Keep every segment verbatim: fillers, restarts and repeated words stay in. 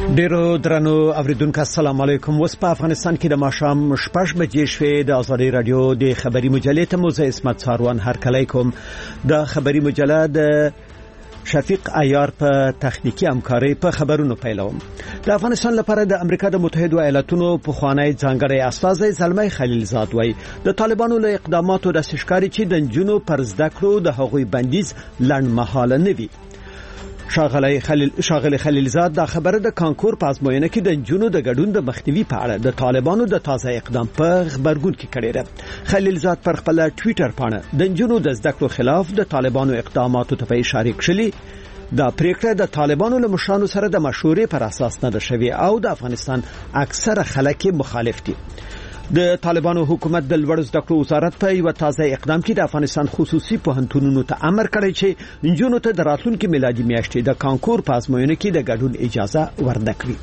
ډیرو درنو اوریدونکو السلام علیکم. وس په افغانستان کې د ماښام شپږ بجې شوې. د آزادۍ رادیو د خبري مجلې ته موزه اسمت ساروان هر کله کوم. د خبري مجله د شفیق عیار په تخنیکی همکاري په خبرونو پیلوم. د افغانستان لپاره د امریکا د متحده ایالاتونو په خوانی ځانګړی استازی زلمی خلیلزاد وای د طالبانو له اقداماتو د سشکاري چې د جنونو پر زده کړو د هغوی بندیز لړن مهاله نه وي. شاغلی خلیل شاغلی خلیلزاد دا خبره د کانکور په ازموینه کې د جنونو د ګډون د مخنیوي په اړه د طالبانو د تازه اقدام په خبرګون کې کړی دی. خلیلزاد پر خپل ټوئیټر باندې د جنونو د زده کړو خلاف د طالبانو اقداماتو ته اشاره کړې. دا پریکړه د طالبانو له مشرانو سره د مشورې پر اساس نه ده شوې او د افغانستان اکثره خلک مخالف دي. د طالبانو حکومت د لوړ زده کړو وزارت په یو تازه اقدام کې د افغانستان خصوصي پوهنتونونو ته امر کړی چې انجونو ته د راتلونکي میلادي میاشتې د کانکور په ازموینه کې د ګډون اجازه ورنکړي.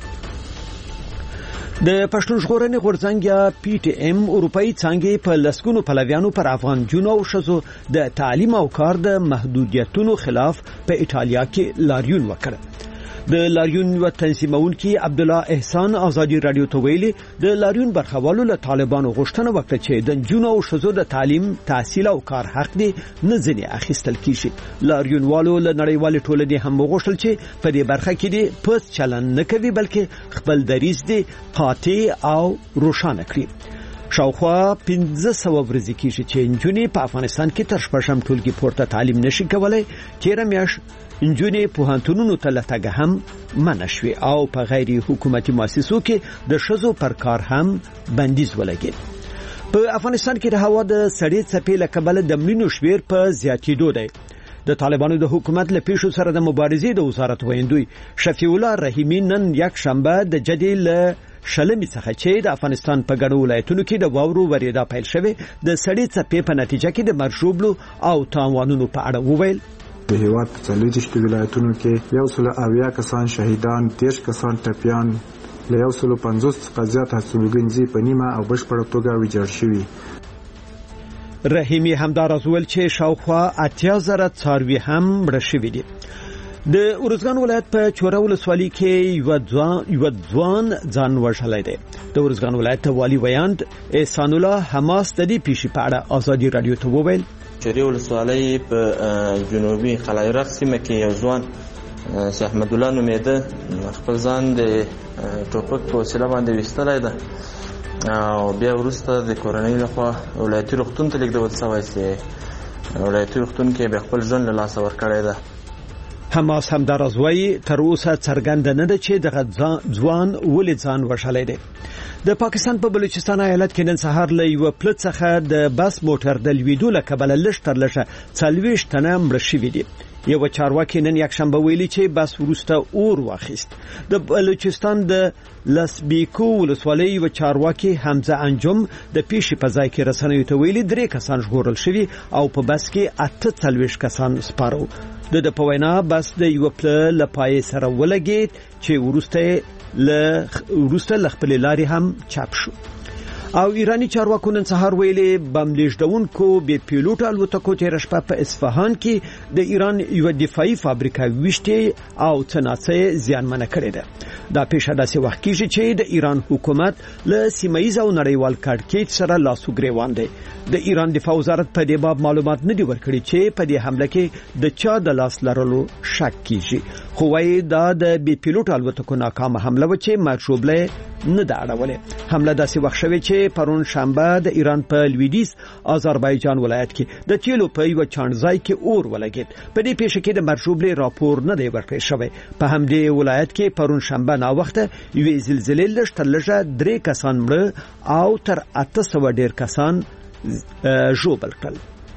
د پښتون ژغورنې غورځنګ یا پی ټی ایم اروپאי څنګه په لسګونو پلویانو پر افغان جنو او شزو د تعلیم او کار د محدودیتونو خلاف په ایټالیا کې لاریون وکړ. د لاریون و تنظیمونکي عبد الله احسان آزادی رادیو ته ویلي د لاریون برخوالو له طالبانو غوښتنه وکړه چې د جنو او شزو د تعلیم تحصیل او کار حق دي نه ځنی اخیستل کیږي. لاریون والو له نړیوال ټولنې هم وغوښتل چې په دې برخه کې دي پس چلن نه کوي بلکې خپل دریځ دي قاطع او روښانه کړي. شاوخوا پنځه سوه ورځې کېږي چې انجونې په افغانستان کې تر شپږم ټولګي پورته تعلیم نشي کولای. تیر میاشت انجونې پوهنتونونو ته لټګه هم منع شوې او په غیر حکومتي مؤسسو کې د شزو پر کار هم بندیز ولګید. په افغانستان کې د هوا د سړې څپې له کبله د مړینو شمېر په زیاتېدو دی. د طالبانو د حکومت له پیښو سره د مبارزې د وزارت ویندوی شفیع الله رحیمی نن یک شنبه د جدي له شلمې څخه چې د افغانستان په ګڼو ولایتونو کې د واورو وریدا پیل شوه د سړې څپې په نتیجه کې د مرشوبلو او تاوانونو په اړه وویل. د هیواد په څلوېښت ولایتونو کې یو سل اویا کسان شهیدان، دېرش کسان ټپیان، له یو سل پنځوس څخه زیات هستوګنځي په نیمه او بشپړه توګه ویجاړ شوي. رحیمی همدار ازول چې شاوخوا اتیا زره څاروي هم مړه شوي دي. د ارزګان ولایت په چوره ولسوالۍ کې یو ځوان یو ځوان ځان وژلی دی. د ارزګان ولایت والي ویاند احسان الله حماس د دې پیښې په اړه آزادي رادیو ته وویل. چوره ولسوالۍ په جنوبي قلعه‌رغ سیمه کې یو ځوان شیخ احمد الله نومېده خپل ځان د ټوپک په وسیله باندې ویستلی ده او بیا وروسته د کورنۍ لخوا ولایتي روغتون ته لیږدول شوی چې ولایتي روغتون کې بیا خپل ژوند له لاسه ورکړی ده. حماس هم در ازوی تر اوسه څرګند نه ده چې دغه ځوان ولې ځان وژلی دی. د پاکستان په بلوچستان ایالت کې نن سهار له یو پلت څخه د بس موټر د لویدو له کبله لږ تر لږه څلوېښت تنه مړه شوي دي. یو چارواکي نن یک شنبه ویلي چې بس وروسته اور واخیست. د بلوچستان د لسبیکو ولسوالۍ یو چارواکي حمزه انجم د پیښې په ځای کې رسنیو ته ویلي درې کسان ژغورل شوي او په بس کې اته څلوېښت کسان سپارو. د د په وینا بس د یو پله له پای سره ولګید چې وروسته له وروسته له خپل لارې هم چاپ شو. او ایرانی چارواکو نن سهار ویلي بم لیږدونکو بې پیلوټ الوتکو تېره شپه په اصفهان کې د ایران یو دفاعي فابریکه ویشتې او څه ناڅه زیانمنه کړې ده. دا پیښه داسې وخت کېږي چې د ایران حکومت له سیمه‌ییز او نړیوال کړکېچ سره لاس و ګرېوان دی. د ایران دفاع وزارت په دې باب معلومات نه دی ورکړي چې په دې حمله کې د چا د لاس لرلو شک کیږي. خو وايي دا د بې پیلوټ الوتکو ناکامه حمله و چې مرشوبله نه دا اړولې. حمله داسې وخت شوې چې پرون شنبه د ایران په لویدیځ آذربایجان ولایت کې د تیلو په یو چانځای کې اور ولګید. په دې پیښه کې د مرشوبله راپور نه دی ورکړی شوی. په همدې ولایت کې پرون شنبه ناوخته یوې زلزلې لږ تر لږه درې کسان مړه او تر اته سوه ډیر کسان ژوبل کړل.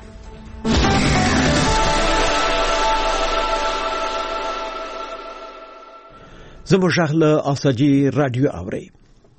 زموږ غږ له آزادي رادیو اورئ.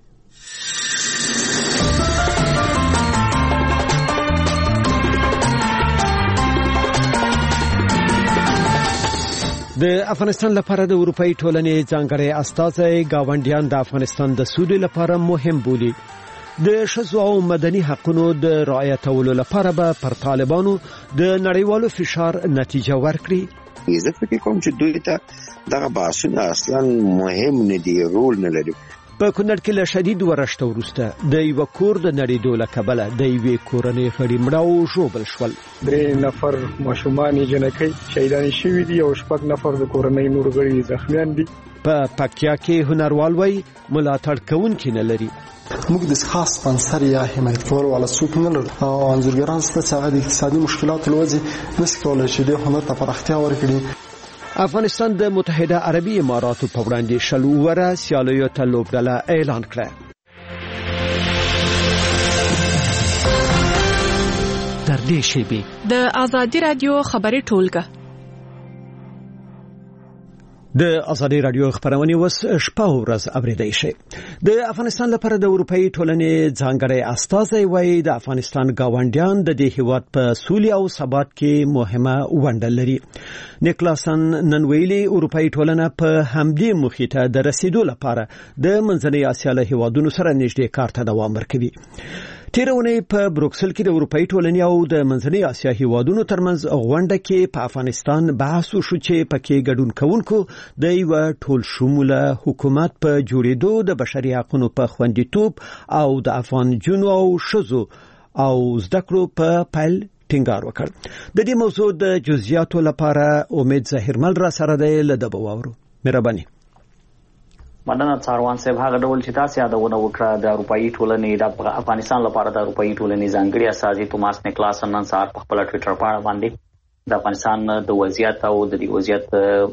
د افغانستان لپاره د اروپאי ټولنې ځانګړی استازی گاونډیان د افغانستان د سولې لپاره مهم بولي. د ښځو او مدني حقوقو د رعایتولو لپاره به پر طالبانو د نړیوالو فشار نتیجه ورکړي. زه فکر کوم چې دوی ته دغه بحثونه اصلا مهم نه دي، رول نه لري. په کونړ کې له شدید ورشته وروسته د یو کور د نړیدو له کبله د یوې کورنۍ غړي مړه او ژوبل شول. درې نفر ماشومان جنکۍ شهیدان شوي دي او شپږ نفر د کورنۍ نور غړي زخمیان دي. په پکتیا کې هنروال وای ملاتړ کوونکي نه لري. موږ د خاص سپانسر یا حمایت کول ولا څوک نه لرو او انځورګران ستاسو هغه د اقتصادي مشکلاتو لوځي نس کولای شي د هنر ته پراختیا ورکړي. افغانستان د متحده عربي اماراتو په وړاندې شل اوره سیالیو ته لوبډله اعلان کړه. تر دې شیبې د ازادي رادیو خبري ټولګه د ازادي رادیو خبرونه وس شپه ورځ اوریدای شي. د افغانستان لپاره د اروپאי ټولنې ځانګړی استازی وایي د افغانستان گاونډیان د دې هیواد په سولې او ثبات کې مهمه ونډه لري. نیکلاسن نن ویلي اروپאי ټولنه په همدې مخې ته د رسیدو لپاره د منځنۍ اسیا له هیوادونو سره نږدې کار ته دوام ورکوي. تیرونه په بروکسل کې د اروپאי ټولنې او د منځنۍ اسیا هیوادونو ترمنځ غونډه کې په افغانستان بحث وشو چې پکې ګډون کوونکو د یو ټول شموله حکومت په جوړېدو د بشري حقوقو په خوندیتوب او د افغان جنو او شذو او زده کړو په پایل ټینګار وکړ. د دې موضوع د جزئیاتو لپاره امید ظاهرمل را سره دی لدبو واورو. مهرباني. مننه څاروان صاحب. هغه ډول چې تاسو یادونه وکړه د اروپאי ټولنې د افغانستان لپاره د اروپאי ټولنې ځانګړي استازي توماس نیکلاسن نن سهار په خپل ټوئیټر باندې باندې د افغانستان د وضعیت او د دې وضعیت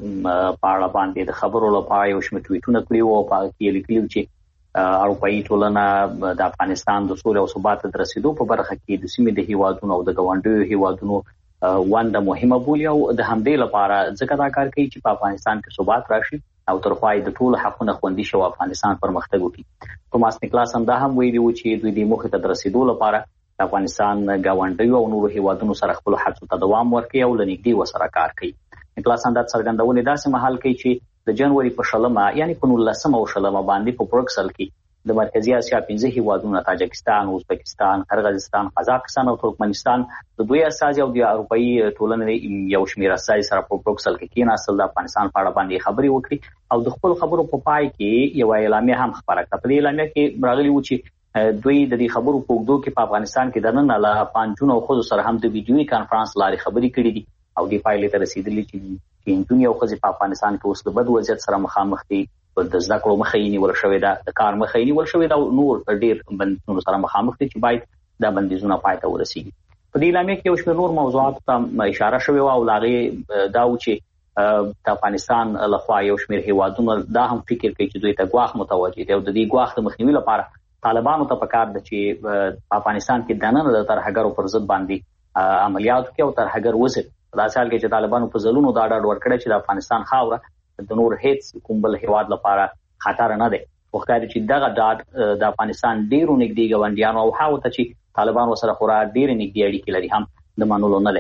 په اړه باندې د خبرو لپاره یو شمېر ټویټونه کړي وو په کې لیکلي چې اروپאי ټولنه د افغانستان د سولې او ثبات د رسیدو په برخه کې د سیمې د هیوادونو او د ګاونډیو هیوادونو ونده مهمه بولي او د همدې لپاره ځکه دا کار کوي چې په افغانستان کې ثبات راشي او ترخوای د ټول حقوقو خوندي شو افغانستان پرمختګ وکړي. توماس نیکلاسن دا هم ویلي و چې دوی د مخه ته رسیدو لپاره د افغانستان گاونډیو او نورو هیوادونو سره خپل هڅو ته دوام ورکړي او لنګدي وسره کار کوي. نیکلاسن دا څرګندونه داسې مهال کوي چې د جنوري په شلمه یعنی په نولسمه او شلمه باندې په بروکسل کې د مرکزی اسیا پنځه هیوادونو تاجکستان، ازبکستان، قرغیزستان، قزاقستان او ترکمنستان د دوی اساس او د اروپאי ټولنې یو شمېر اساس سره په بروکسل کې کېناستل د افغانستان په اړه باندې خبري وکړي او د خپل خبرو په پای کې یو اعلامیه هم خبره کړه. په دې اعلامیه کې راغلي و چې دوی د دې خبرو په وګړو کې په افغانستان کې د نن له پنځونو خو سره هم د ویډیوي کانفرنس لاري خبري کړې دي او د پایلې ته رسیدلې چې دنیا او خزي په افغانستان کې اوس د بد وضعیت سره مخامخ دي. د زده کړو مخې نیول شوې ده، د کار مخې نیول شوې ده او نور ډېر بندیزونو سره مخامخ دي چې باید دا بندیزونه پای ته ورسیږي. په دې اعلامیه کې یو شمېر نور موضوعات ته اشاره شوې وه او هغې دا و چې د افغانستان لخوا یو شمېر هیوادونه دا هم فکر کوي چې دوی ته ګواښ متوجه دی او د دې ګواښ د مخنیوي لپاره طالبانو ته پکار ده چې په افغانستان کې دننه د ترهګرو پر ضد باندې عملیات وکړي او ترهګر وځي. په داسې حال کې چې طالبانو په ځلونو دا ډاډ ورکړی چې د افغانستان خاوره د نور هیڅ کوم بل هیواد لپاره خطر نه دی. خو ښکاري چې دغه ډاډ د افغانستان ډیرو نږدې ګاونډیانو او هغو ته چې طالبانو سره خورا ډېرې نږدې اړیکې لري هم د منلو نه دی.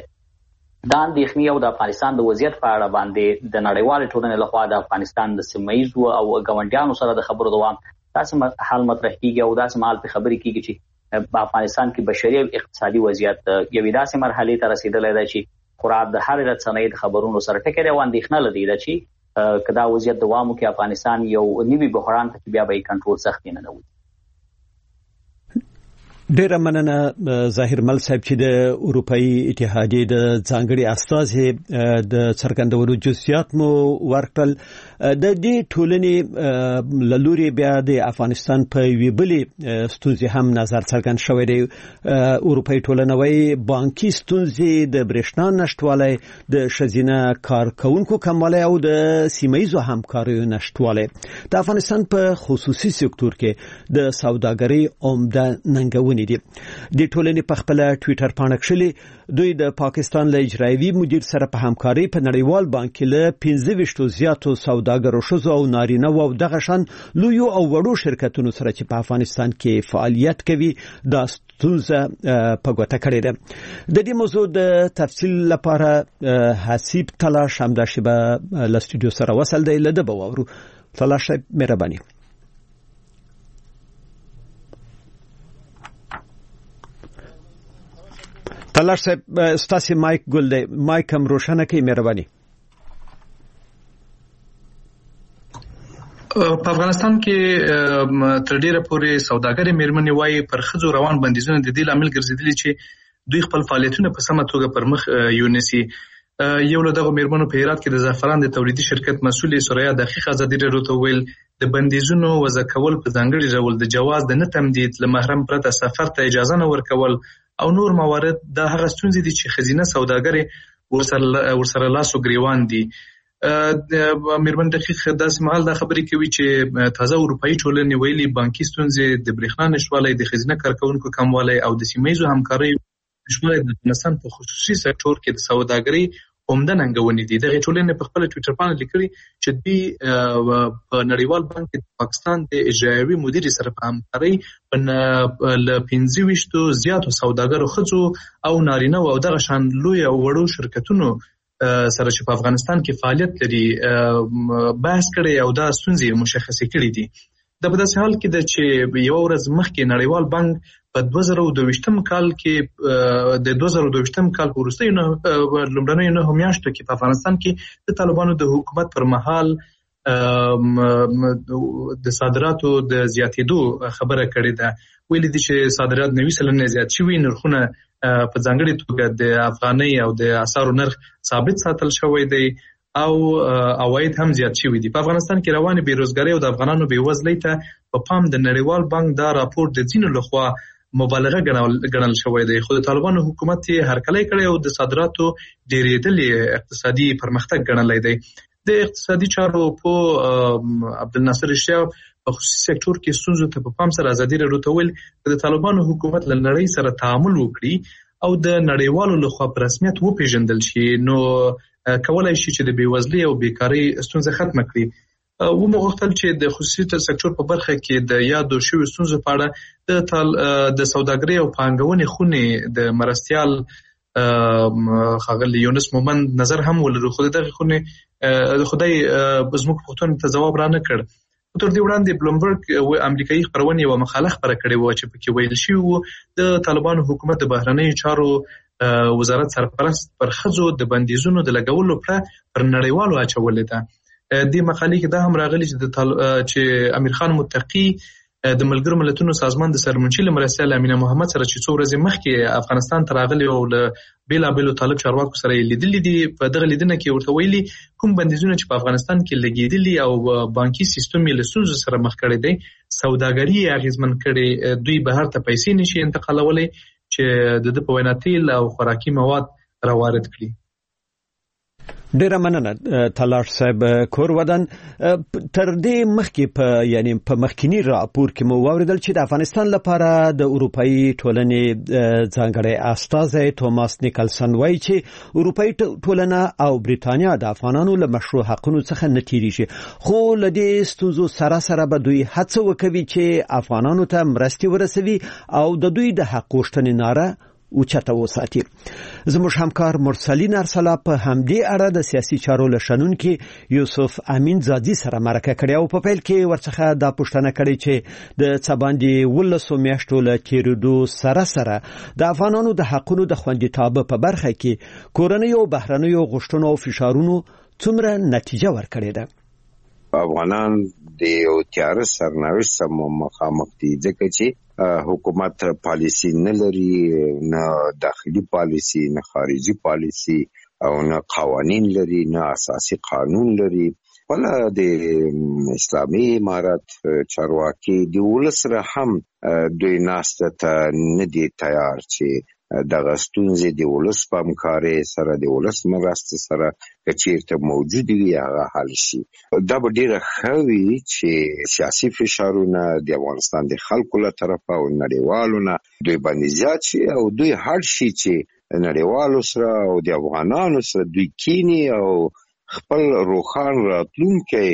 دا اندېښنې او د افغانستان د وضعیت په اړه باندې د نړیوالې ټولنې لخوا د افغانستان د سیمه ییزو او ګاونډیانو سره د خبرو دوام داسې حال مطرح کېږي او داسې مهال پرې خبرې کېږي چې په افغانستان کې بشري او اقتصادي وضعیت یوې داسې مرحلې ته رسېدلی دی چې خورا د هرې رسنۍ د خبرونو سره ټکری او اندېښنه له دې ده چې که دا وضعیت دوام وکړي افغانستان یو نوي بحران ته بیا به یې کنټرول سخت نه نوځي. ډیره مننه ظاهر مل صاحب چې د اروپאי اتحادیې د ځانګړي استازي د څرګندولو جزئیات مو ورکړل. د دې ټولنې لوري بیا د افغانستان په ویبلې ستونزې هم نظر څرګند شوی دی. اروپאי ټولنه وايي بانکي ستونزې د برېښنا نشټوالی، د ښځینه کارکونکو کموالی او د سیمه ییزو همکاریو نشټوالی د افغانستان په خصوصي سکتور کې د سوداګرۍ عمده ننګونې دي. د ټولنې په خپل ټوئیټر باندې کښلي دوی د پاکستان له اجرایوي مدیر سره په همکاري په نړیوال بانک کې له پنځه ویشتو زیاتو سوداګرو ښځو او نارینه او دغه شان لویو او وړو شرکتونو سره چې په افغانستان کې فعالیت کوي دا ستونزه په ګوته کړې ده. د دې موضوع د تفصیل لپاره حسیب تلاش همداشي به له استودیو سره وصل دی. لده به واورو. تلاش مهرباني. تلاش صاحب ستاسو مایک ګل دی، مایک هم روشنه کړئ مهرباني. په افغانستان کې تر ډیره پورې سوداګري میرمنې وايي پر ښځو روان بندیزونه د دې لامل ګرځېدلي چې دوی خپل فعالیتونه په سمه توګه پر مخ یونیسي. یو له دغه میرمنو په هرات کې د زعفران د تولیدي شرکت مسؤلې سوریا دقیق ازادي راډیو ته ویل د بندیزونو وضع کول په ځانګړي ډول د جواز د نه تمدید له محرم پرته سفر ته اجازه نه ورکول او نور موارد د هغه ستونزې دي چې ښځینه سوداګرې ورسره ورسره لاس او ګریوان دي. میرمن دقیق داسې مهال دا خبرې کوي چې تازه اروپایي ټولنې ویلي بانکي ستونزې د برېښنا نشتوالی د ښځینه کارکوونکو کموالی او د سیمه ییزو همکاریو نشتوالی د افغانستان په خصوصي سکتور کې د سوداګرۍ عمده ننګونې دي. دغه ټولنې په خپل ټویټر باندې لیکلي چې دوی په نړیوال بانک کې د پاکستان د اجرایوي مدیر سره په همکارۍ په ل پنځه ویشتو زیاتو سوداګرو ښځو او نارینه او دغه شان لوی او وړو شرکتونو سره چې په افغانستان کې فعالیت لري بحث کړي او دا ستونزې مشخصې کړي دي. دا په داسې حال کې ده چې یو ورځ مخکې نړیوال بانک په دوه زره دوه ویشتم کال کې د دوه زره دوه ویشتم کال په وروستیو لومړنیو نهو میاشتو کې په افغانستان کې د طالبانو د حکومت پر مهال د صادراتو د زیاتېدو خبره کړې ده. ویلي دي چې صادرات نوي سلنه زیات شوي، نرخونه په ځانګړي توګه د افغانۍ او د اسعارو نرخ ثابت ساتل شوی دی او عواید هم زیات شوي دي. په افغانستان کې روانې بیروزګارۍ او د افغانانو بېوزلۍ ته په پام د نړیوال بانک دا راپور د ځینو لخوا مبالغه ګڼل شوی دی، خو د طالبانو حکومت یې هرکلی کړی او د صادراتو ډېرېدل یې اقتصادي پرمختګ ګڼلی دی. د اقتصادي چارو په عبدالناصر اشیا په خصوصي سکتور کې ستونزو ته په پام سره ازادي راډیو ته ویل د طالبانو حکومت له نړۍ سره تعامل وکړي او د نړیوالو لخوا په رسمیت وپېژندل شي نو کولای شي چې د بېوزلۍ او بیکارۍ ستونزه ختمه کړي. ومغوښتل چې د خصوصي سکتور په برخه کې د یادو شویو ستونزو په اړه د د سوداګرۍ او پانګونې خونې د مرستیال ښاغلي یونس مومند نظر هم ولرو، خو دغه خونې خدای زموږ پوښتنو ته ځواب را نه کړ. تر دې وړاندې بلومبرګ امریکایي خپرونې یوه مقاله خپره کړې وه چې پکې ویل شوي وو د طالبانو حکومت د بهرنیو چارو وزارت سرپرست پر ښځو د بندیزونو د لګولو پړه پر نړیوالو اچولې ده. دې مقالې کې دا هم راغلي چې چې امیر خان متقي د ملګرو ملتونو سازمان د سرمنشي له مرستیال امینه محمد سره چې څو ورځې مخکې افغانستان ته راغلی او له بېلابېلو طالب چارواکو سره یې لیدلي دي، په دغه لیدنه کې ورته ویلي کوم بندیزونه چې په افغانستان کې لګېدلي او بانکي سیستم یې له ستونزو سره مخ کړی دی، سوداګري یې اغېزمن کړې، دوی بهر ته پیسې نشي انتقالولی چې د ده په وینا تیل او خوراکي مواد راوارد کړي. ډیره مننه تلاش صاحب کور ودان. تر دې مخکې په یعنی په مخکینی راپور کې مو واوریدل چې د افغانستان لپاره د اروپאי ټولنې ځانګړی استازی توماس نیکلسن وایي چې اروپאי ټولنه او بریتانیا د افغانانو له مشروع حقونو څخه نه تیریږي، خو له دې ستونزو سره سره به دوی هڅه وکوي چې افغانانو ته مرستې ورسوي او د دوی د حق غوښتنې ناره اوچته وساتي. زموږ همکار مرسلین ارسلا په همدې اړه د سیاسي چارو له شنونکي یوسف امین زادي سره مرکه کړې او په پیل کې ورڅخه دا پوښتنه کړې چې د څه باندې ولسو میاشتو له تیریدو سره سره د افغانانو د حقونو د خوندیتوب په برخه کې کورنیو او بهرنیو غوښتنو او فشارونو څومره نتیجه ورکړې ده. افغانان د یو تیاره سرنوشت سره مخامخ دي ځکه چې حکومت پالیسی نه لري، نه داخلي پالیسی، نه خارجي پالیسی او نه قوانین لري، نه اساسي قانون لري. ولا د اسلامي امارت چارواکي د ولس سره هم دوی ناسته ته نه دي تیار چې دغه ستونزې د ولس په همکارۍ سره د ولس مرستې سره که چیرته موجود وي هغه حل شي. دا به ډېره ښه وي چې سیاسي فشارونه د افغانستان د خلکو له طرفه او نړیوالو نه دوی باندې زیات شي او دوی هر شي چې نړیوالو سره او د افغانانو سره دوی کینی او خپل روښان راتلونکی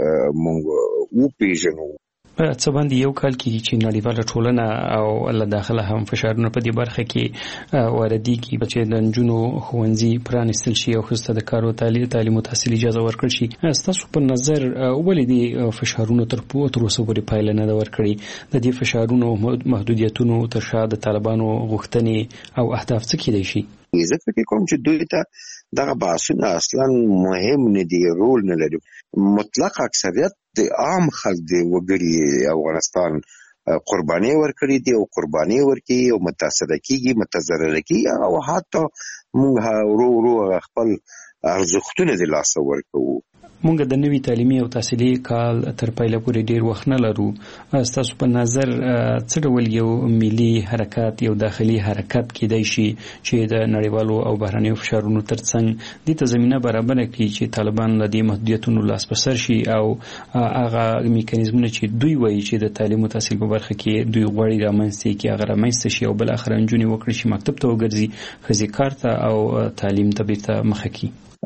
موږ وپېژنو. څه باندې یو کال کې چې نړیواله ټولنه او له داخله هم فشارونه په دې برخه کې واردېږي چې د نجونو ښوونځي پرانیستل شي او ښځو ته د کار او تعلیم او تحصیل اجازه ورکړل شي. ستاسو په نظر ولې دې فشارونو تر اوسه پورې پایله نه ده ورکړې؟ د دې فشارونو محدودیتونو تر شا د طالبانو غوښتنې او اهداف څه کېدای شي؟ زه فکر کوم چې دوی ته دغه بحثونه اصلا مهم نه دي، رول نه لري. مطلق اکثریت د عام خلک د وګړي افغانستان قرباني ورکړي دي او قرباني ورکړي او متاثر کیږي متضرر کیږي او حتی موږ ورو ورو خپل ارزښتونه د لاس ورکوو. مونږ د نوي تعلیمي او تحصیلي کال تر پایله پورې ډیر وخت نه لرو. تاسو په نظر څه ډول یو ملي حرکت یو داخلي حرکت کېدای شي چې د نړیوالو او بهرنیو فشارونو ترڅنګ دې ته زمینه برابره کړي چې طالبان له دې محدودیتونو لاس په سر شي او هغه میکانیزمونه چې دوی وایي چې د تعلیم او تحصیل په برخه کې دوی غواړي رامنځته کړي هغه رامنځته شي او بل اخر نجونې وکړي چې مکتب ته وګرځي، ښځې کار ته او تعلیم ته بیرته مخه کړي.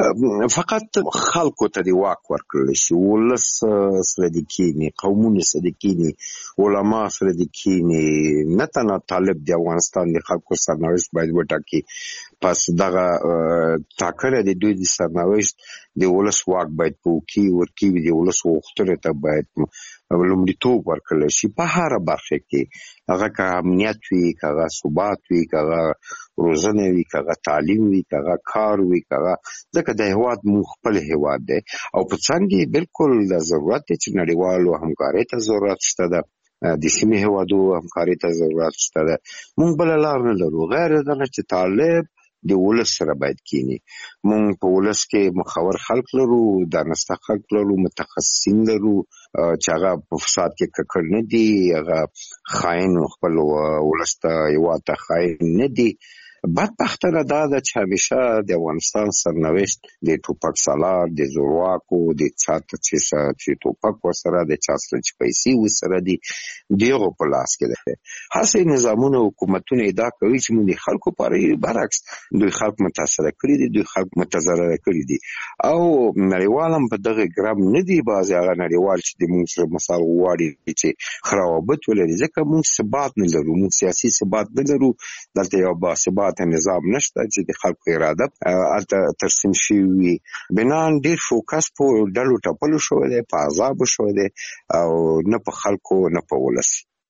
فقط خلکو ته دی واک ورکړل شي، ولس سره د کینی، قومونه سره د کینی، علما سره د کینی، نه تنها طالب د افغانستان د خلکو سرنوشت باید وټاکي. پس دغه ټاکنه د دوی د سرنوشت د ولس واک باید پوکي ورکی د ولس غوښتنو ته باید لومړیتوب ورکړل شي په هر برخه کې، هغه که امنیت وي، که هغه ثبات وي، که هغه روزنه وي، که هغه تعلیم وي، که هغه کار وي، که هغه ځکه د هیواد مو خپل هیواد دی او په څنګ کې بالکل د ضرورت دی چې نړیوالو همکارۍ ته ضرورت شته ده، د سیمې هیوادو همکارۍ ته ضرورت شته ده. موږ بل لار نه لرو غیر دغه چې طالب د ولس سره باید کینی. مونږ په ولس کې مخور خلک لرو، دانسته خلک لرو، متخصصین لرو چې هغه په فساد کې ککړ نه دي، هغه خاين خپل ولس ته یو ته خاين نه دي. بدبختانه دا ده چې همیشه د افغانستان سرنوشت د ټوپک سالار، د زورواکو، د چاته چې ټوپک وسره د چا سره چې پیسې وسره دي دیغه په لاس کې ده. هڅه نظامونه حکومتونه ادعا کوي چې موږ خلکو پاره برعکس دوی خلک متاثر کړي دي، دوی خلک متضرر کړي دي او نړیوالم په دغه ګرام نه دي. بعض هغه نړیوال چې د موږ مثال غواړي چې خرابت ولري ځکه موږ ثبات نه لرو، موږ سیاسي ثبات نه لرو، دلته یو با ثبات نظام نشته چې د خلکو اراده الته ترسیم شي وي. بنان ډیر فوکس په ډلو ټاپلو شو دی، په عذاب شو دی او نه په خلکو نه په ولس.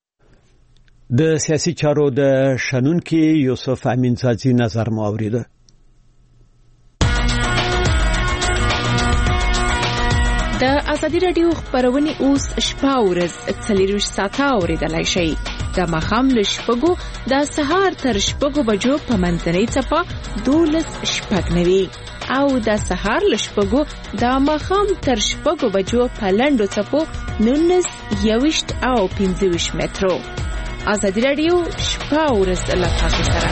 د سیاسي چارو د شنونکي یوسف امینزاده نظر مو اوریده. د ازادي رادیو خبرونه اوس شپه ورځ څلور ساعته اوریدلای شي. د مخام له شپږو د سهار تر شپږو بجو په منځنۍ څپه دولس شپږ نوي او د سهار له شپږو د مخام تر شپږو بجو په لنډو څپو نونس یوشت او پنځه ویشت مترو. ازادي رادیو شپه ورځ له تاسو سره.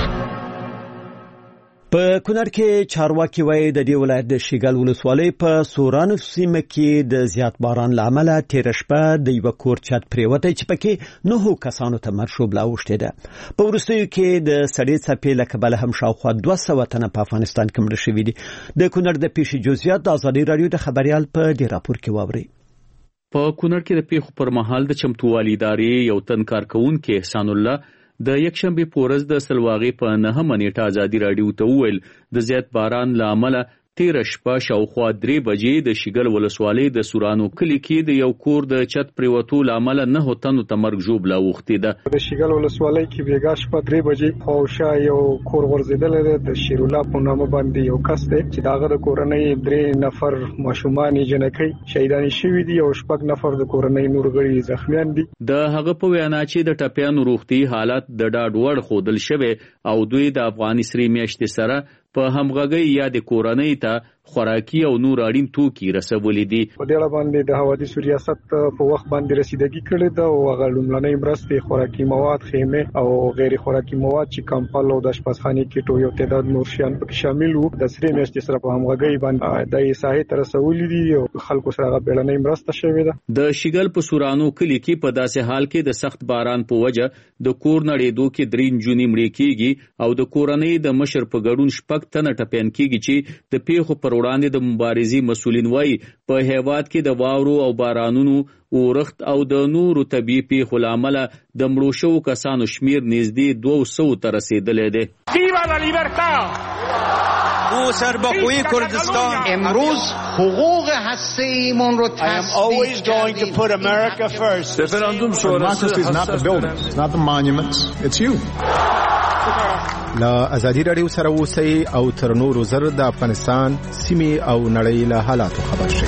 په کونړ کې چارواکي وایي د دې ولایت د شیګل ولسوالۍ په سورانو سیمه کې د زیات باران لامل تیر شپه د یو کور چت پریوته چې پکې نهه کسانو ته مرشوب لاوښته ده. په ورستیو کې د سړې څپې له کبله هم شاوخوا دوه سوه تنه په افغانستان کې مړه شوي دي. د کونړ د پیښې جزئیات د ازادي رادیو د خبريال په دې راپور کې واوري. په کونړ کې د پیښو پر مهال د چمتووالي ادارې یو تن کارکونکو احسان الله د یکشنبه پورز د سلواغې په نهمه نیټه ازادي رادیو ته وویل د زیات باران لامل تیر شپه شاوخوا درې بجې د شیګل ولسوالۍ د سورانو کلی کې د یو کور د چت پریوتو لامل نه هوتنو تمرګ جوب لا وختي ده. د شیګل ولسوالۍ کې بیګا شپه درې بجې خوشا یو کور ورزیدل د شیر الله په نامه باندې یو کس دی چې داغه د کورنۍ درې نفر ماشومان جنکۍ شهیدان شوي دي او شپږ نفر د کورنۍ نور غړي زخمیان دي. د هغه په وینا چې د ټپیانو روغتي حالت د ډاډ وړ خودل شوی او دوی د افغاني سری میاشتې سره په همغږي یا د کورنۍ ته خوراکي او نور اړین توکي رسولې دي. په دې اړه باندې د حوادث ریاست په وخت باندې رسیدګي کړې ده او هغه لومړنۍ مرستې خوراکي مواد، خیمه او غیر خوراکي مواد چې کمپل او د شپږخاني کیټو یو تعداد نور شیان پکې شامل وو د سری میاشتې سره په همغږي باندې د ساحې تر رسولې دي او خلکو سره بیړنۍ مرسته شوې ده. د شیګل په سورانو کلی کې په داسې حال کې د سخت باران په وجه د کور نړېدو کې درین جونی مړې کیږي او د کورنۍ د مشر په ګډون شپږ تنه ټپيان کیږي چې د پیښو پر وړاندې د مبارزې مسولین وایي په هیواد کې د واورو او بارانونو اورښت او د نورو طبيعي پیښو لامل د مړو شوو کسانو شمیر نږدې دوه سوه ته رسیدلی دی. او سربقوی کردستان امروز حقوق هسته‌ایمون رو تصدیق رفراندوم شورای not the buildings, not the monuments, it's you. لا ازادي رادیو سره اوسئ او تر نورو زر د افغانستان سیمې او نړۍ له حالاتو خبر شئ.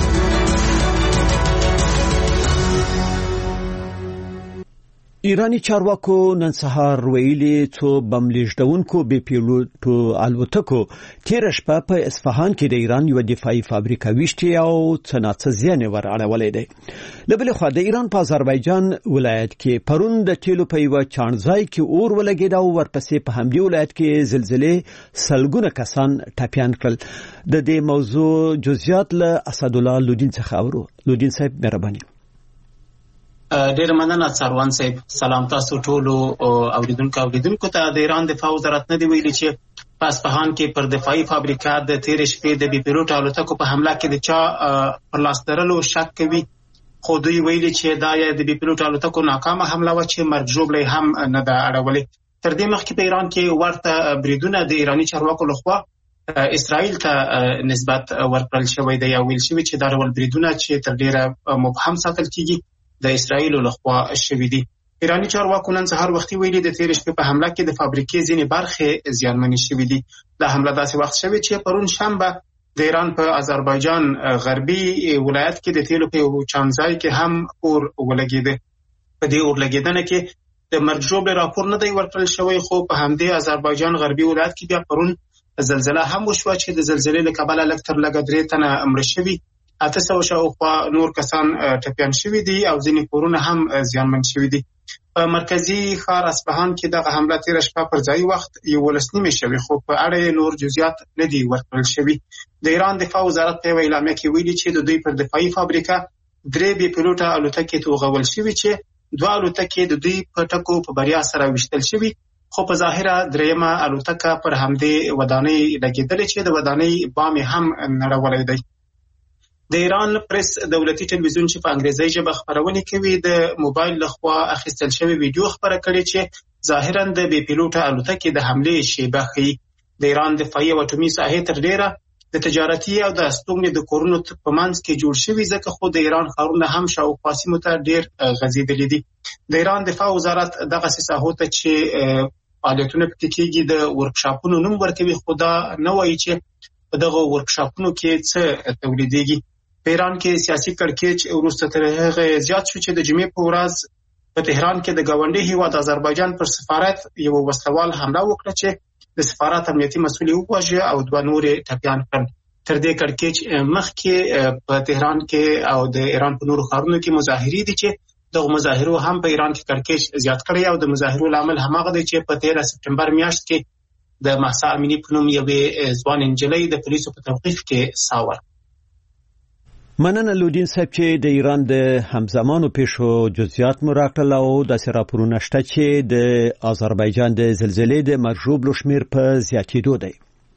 ایرانی چارواکو نن سهار ویلي څو بم لیږدونکو بې پیلوټو الوتکو تېره شپه په اصفهان کې د ایران یوه دفاعي فابریکه ویشتې او څه ناڅه زیان یې ور اړولی دی. له بلې خوا د ایران په آذربایجان ولایت کې پرون د تیلو په یوه چاڼځای کې اور ولګېد او ورپسې په همدې ولایت کې زلزلې سلګونه کسان ټپیان کړل. د دې موضوع جزئیات له اسدالله لودین څخه اورو. لودین صاحب مهرباني. ډېر مننه څاروان صاحب. سلام تاسو ټولو اوریدونکو اوریدونکو ته. د ایران دفاع وزارت نه دی ویلي چې په اصفهان کې پر دفاعي فابریکه د تیرې شپې د بې پیلوټه الوتکو په حمله کې د چا پر لاس درلو شک کوي، خو دوی ویلي چې دا یې د بې پیلوټه الوتکو ناکامه حمله وه چې مرګ ژوبلی هم نه ده اړولې. تر دې مخکې په ایران کې ورته بریدونه د ایراني چارواکو لخوا اسرائیل ته نسبت ورکړل شوی دی یا ویل شوي چې دا ډول بریدونه چې تر ډېره مبهم ساتل کېږي د اسرائیل لخوا شوي دي. ایراني چارواکو نن سهار وختي ویلي د تېرې شپې په حمله کې د فابریکې ځینې برخې زیانمنې شوي دي. دا حمله داسې وخت شوې چې پرون شنبه د ایران په آذربایجان غربي ولایت کې د تیلو په یو چاڼځای کې هم اور ولګېده. په دې اور لګېدنه کې د مرګ ژوبلې راپور نه دی ورکړل شوی، خو په همدې آذربایجان غربي ولایت کې بیا پرون زلزله هم وشوه چې د زلزلې له کبله لږ تر لږه درې تنه مړه شوي، اته سوه شاوخوا نور کسان ټپیان شوي دي او ځینې کورونه هم زیانمن شوي دي. په مرکزي ښار اصفهان کې دغه حمله تېره شپه پر ځایي وخت یولس نیمې شوې، خو په اړه یې نور جزئیات نه دي ورکړل شوي. د ایران دفاع وزارت په یوه اعلامیه کې ویلي چې د دوی پر دفاعي فابریکه درې بې پیلوټه الوتکې توغول شوي چې دوه الوتکې د دوی په ټکو په بریا سره ویشتل شوي، خو په ظاهره درېیمه الوتکه پر همدې ودانۍ لګېدلې چې د ودانۍ بام یې هم نړولی دی. د ایران پریس دولتي ټلویزیون چې په انګریزي ژبه خپرونې کوي د موبایل لخوا اخیستل شوی ویډیو خپره کړې چې ظاهرا د بې پیلوټه الوتکې د حملې شیبه ښیي. د ایران دفاعي او اټومي ساحې تر ډېره د تجارتي او د استوګنې د کورونو په منځ کې جوړ شوي، ځکه خو د ایران ښارونه هم شاوخوا سیمو ته ډېر غځېدلي دي. د ایران دفاع وزارت دغسې ساحو ته چې فعالیتونه پکې کېږي د ورکشاپونو نوم ورکوي، خو دا نه وایي چې په دغه ورکشاپونو کې څه تولیدېږي. په ایران کې سیاسي کړکېچ وروسته تر هغه زیات شو چې د جمعې په ورځ په تهران کې د ګاونډي هیواد آذربایجان پر سفارت یو وسلوال حمله وکړه چې د سفارت امنیتي مسؤل یې وواژه او دوه نور یې ټپیان کړل. تر دې کړکېچ مخکې په تهران کې او د ایران په نورو ښارونو کې مظاهرې دي چې دغه مظاهرو هم په ایران کې کړکېچ زیات کړی او د مظاهرو لامل هماغه دی چې په تېره سپټمبر میاشت کې د مهسا امیني په نوم یوې ځوان نجلۍ د پولیسو په توقیف کې ساه ورکړه. مننه لودین صاحب چې د ایران د همزمانو پیښو جزئیات مو راکړل او داسې راپورونه شته چې د آذربایجان د زلزلې د مرګ ژوبلو شمېر په زیاتېدو دی.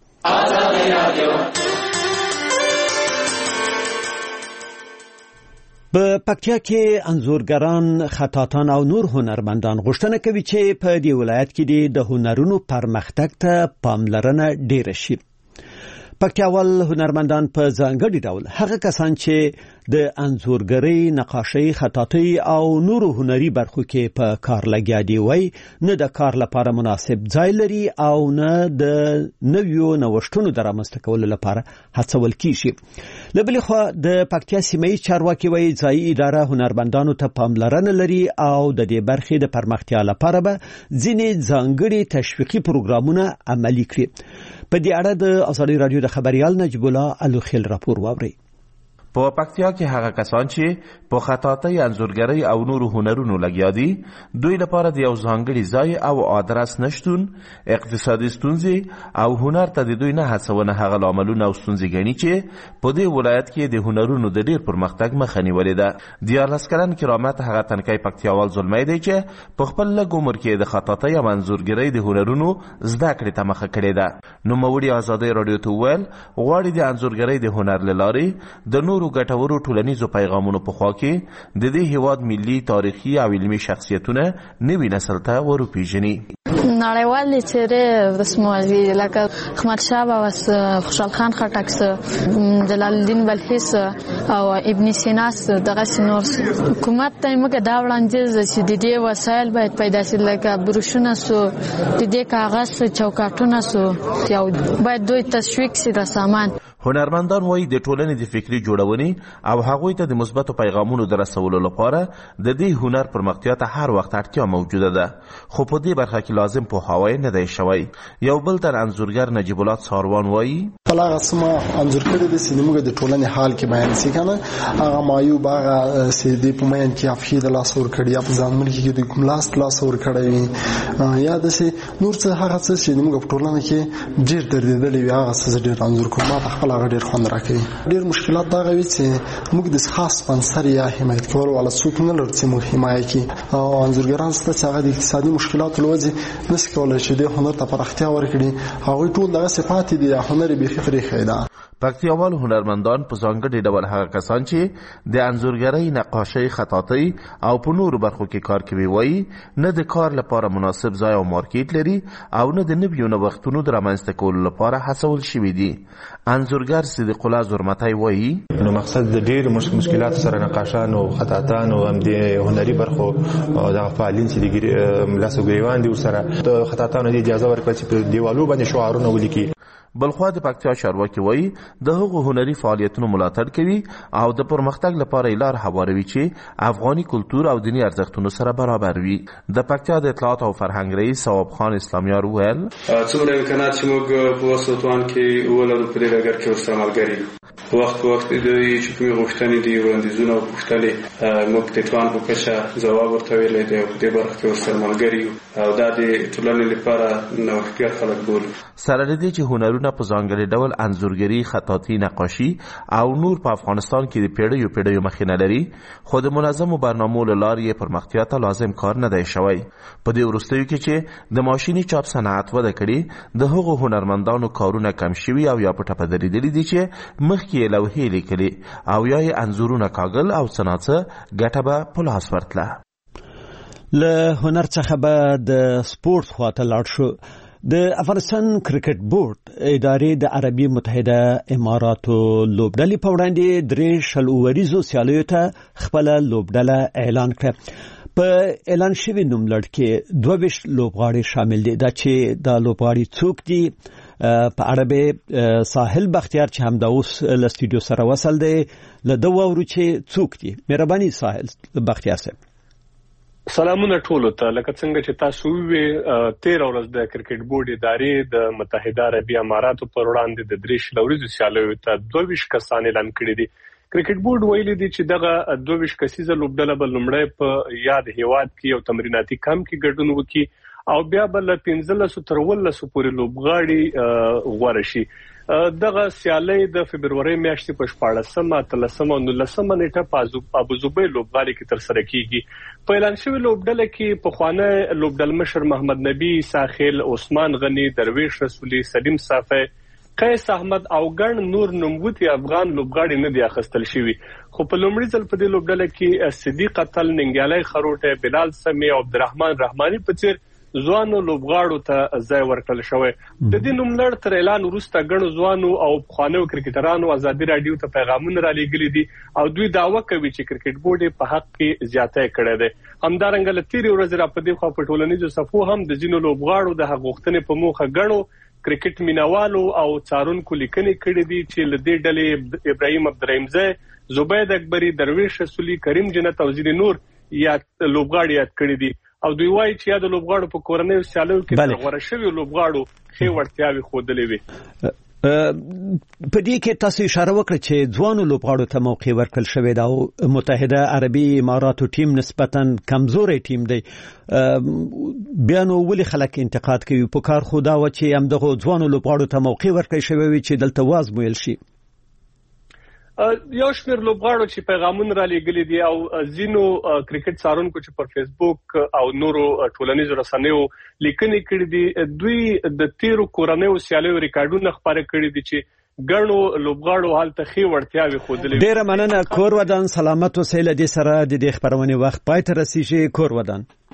په پکتیا کې انځورګران، خطاطان او نور هنرمندان غوښتنه کوي چې په دې ولایت کې د هنرونو پرمختګ ته پاملرنه ډېره شي. پکتیاوال هنرمندان په ځانګړي ډول هغه کسان چې د انځورګرۍ، نقاشۍ، خطاطۍ او نورو هنري برخو کې په کار لګیا دي وای نه د کار لپاره مناسب ځای لري او نه د نویو نوښتونو د رامنځته کولو لپاره هڅول کیږي. له بلې خوا د پکتیا سیمه‌ییز چارواکي وایي ځایي اداره هنرمندانو ته پاملرنه لري او د دې برخې د پرمختیا لپاره به ځینې ځانګړي تشویقي پروګرامونه عملي کړي. په دې اړه د ازادي رادیو د خبريال نجیب الله الوخیل راپور واوري. په پکتیا کې هغه کسان چې په خطاطۍ، انځورګرۍ او نورو هنرونو لګیا دي دوی لپاره د یو ځانګړي ځای او آدرس نشتون، اقتصادي ستونزې او هنر ته د دوی نه هڅونه هغه لاملونه او ستونزې ګڼي چې په دې ولایت کې د هنرونو د ډیر پرمختګ مخه نیولې ده. دیارلس کلن کرامت هغه تنکۍ پکتیاوال زلمی دی چې په خپل لږ عمر کې د خطاطۍ او انځورګرۍ د هنرونو زده کړې ته مخه کړې ده. نوموړي ازادي رادیو ته وویل غواړي د انځورګرۍ د هنر له لارې د نورو ګټورو ټولنیزو پیغامونو په خوا کې د دې هیواد ملي، تاریخي او علمي شخصیتونه نوي نسل ته وروپیژني. نړیوال چیرې رسموي لکه احمد شاه بابا، خوشحال خان خټک، جلال الدین بلخیس او ابن سینا دغه نور حکومت ته موږ دا وړاندیز چې د دې وسایل باید پیدا شي لکه بروشونه سو د دې کاغذ چوکاټونه سو یا باید دوی تشویق شي د سامان. هنرمندان وایي د ټولنې د فکری جوړونې او هغوی ته د مثبتو پیغامونو د رسولو لپاره د دې هنر پرمختیا ته هر وخت اړتیا موجوده ده، خو په دې برخه کې لازم پوهاوی نه دی شوی. یو بل تر انځورګر نجیب الله ساروان وایي هغه سم انځور کړی د سینما د ټولنې حال کې بیان شي کنه هغه معیوب هغه سي دي په مین کې افید لاس ور کړی په ځان ملک کې د کوم لاس لاس ور کړی یا د سي نور څه هغه څه چې موږ په ټولنه کې ډیر دردېدلې وي هغه څه ډیر انځور کوم ما خپل هغه ډیر خوند راکړي. ډیر مشکلات دا غوي چې موږ د خاص سپانسر یا حمایت کول ولا څوک نه لري چې موږ حمایت کوي او انځورګران ست هغه د اقتصادي مشکلات لوځي نس کولای شي د هنر ته پراختیا ورکړي هغه ټول دغه صفات دي هنر به فریخه ده. پکتیاوال هنرمندان په ځانګړي ډول هغه کسان چې د انځورګرۍ، نقاشۍ، خطاطۍ او په نورو برخو کې کار کوي وایي نه د کار لپاره مناسب ځای او مارکیټ لري او نه د نویو نوښتونو د رامنځته کولو لپاره هڅول شوي دي. انځورګر صدیق الله زرمتی وایي نو مقصد د ډېر مشکلات سره نقاشان او خطاطان او هم د هنري برخو د فعالین چې د لاسو ګریوان دي سره د خطاطانو د اجازه ورکړي چې په دیوالو باندې شعارونه ولیکي. بلخوا د پکتیا چارواکي وایي د هغو هنري فعالیتونو ملاتړ کوي او د پرمختګ لپاره یې لار هواروي چې افغاني کلتور او دیني ارزښتونو سره برابر وي. د پکتیا د اطلاعات او فرهنګ رئیس ثواب خان اسلامیار وویل څومره امکانات چې موږ په وسوتوان کې ولرو په دې ډګر کې ورسره ملګري یو وخت په وخت دوی چې کومې غوښتنې دي وړاندیزونه او پوښتنې موږ د توان په کچه ځواب ورته ویلی دی او په دې برخه کې ورسره ملګري یو او دا د ټولنې لپاره نوښتګر خلک بولو. سره له دې چې هنرونه په ځانګړي ډول انځورګري، خطاطي، نقاشي او نور په افغانستان کې د پیړیو پیړیو مخینه لري، خو د منظمو برنامو له لارې یې پرمختیا ته لازم کار نه دی شوی. په دې وروستیو کې چې د ماشیني چاپ صنعت وده کړي د هغو هنرمندانو کارونه کم شوي او یا په ټپه درېدلي دي چې مخکې یې لوحې لیکلي او یا یې انځورونه کاږل او څه ناڅه ګټه به په لاس ورتله. له هنر څخه به د سپورت خواته لاړ شو. د افغانستان کرکټ بورډ ادارې د عربي متحده اماراتو لوبډلې په وړاندې درې شل اوریزو سیالیو ته خپل لوبډله اعلان کړه. په اعلان شوی نوملړ کې دوه ویشت لوبغاړي شامل دي. دا چې د لوبغاړي څوک دي په عربي ساحل بختیار چې هم د اوس له استودیو سره وصل دی له دوه ورو چې څوک دي. مهرباني ساحل بختیار صاحب. سلامونه ټولو ته. لکه څنګه چې تاسو وی تیره ورځ د کرکټ بورډ ادارې د متحده عربي اماراتو پر وړاندې د درې شل اوریزو سیالیو ته دوه ویشت کسان اعلان کړي دي. کرکټ بورډ ویلي دی چې دغه دوه ویشت کسیزه لوبډله به لومړی په یاد هیواد کې یو تمریناتي کمپ کې ګډون وکړي او بیا به له پنځلسو تر اوولسو پورې لوبغاړي غوره شي. دغه سیالۍ د فبرورۍ میاشتې په شپاړسمه، اتلسمه او نولسمه نیټه په ابوظبي لوبغالي کې ترسره کیږي. په اعلان شوې لوبډله کې پخوانی لوبډلمشر محمد نبی، ساحل، عثمان غني، درویش رسولي، سلیم صافی، قیس احمد او ګڼ نور نوموتي افغان لوبغاړي نه دي اخیستل شوي. خو په لومړي ځل په دې لوبډله کې صدیق اتل، ننګیالی خروټی، بلال سمی او عبدالرحمن رحماني په څیر ځوانو لوبغاړو ته ځای ورکړل شوی. د دې نوملړ تر اعلان وروسته ګڼو ځوانو او پخوانیو کرکټرانو ازادي راډیو ته پیغامونه رالېږلي دي او دوی دعوه کوي چې کرکټ بورډ په حق کې زیاتی کړی دی. همدارنګه له تېرې ورځې را په دې خوا په ټولنیزو صفحو هم د ځینو لوبغاړو د حق غوښتنې په موخه ګڼو کرکټ مینوالو او څارونکو لیکنې کړې دي چې له دې ډلې ابراهیم عبدالرحیمزی، زبید اکبري، درویش رسولي، کریم جنت او ځینې نور یا لوبغاړي یاد کړي دي او دوی وایي چې یا د لوبغاړو په کورنیو سیالیو کې د غوره شویو لوبغاړو ښې وړتیاوې ښودلې وي. په دې کې تاسو اشاره وکړه چې ځوانو لوبغاړو ته موقع ورکړل شوې ده او متحده عربي اماراتو ټیم نسبتاً کمزوري ټیم دی. بیا نو ولې خلک انتقاد کوي؟ په کار خو دا و چې همدغه ځوانو لوبغاړو ته موقع ورکړل شوی وي چې دلته وازمویل شي. یو شمېر لوبغاړو چې پیغامونه را لېږلي دي او ځینو کرکټ څارونکو چې پر فیسبوک او نورو ټولنیزو رسنیو لیکنې کړي دي، دوی د تیرو کورنیو سیالیو ریکارډونه خپاره کړي دي چې ګڼو لوبغاړو هلته ښې وړتیاوې ښودلې. ډېره مننه کور ودان، سلامت اوسئ. له دې سره د دې خپرونې وخت پای ته رسیږي. کور ودان.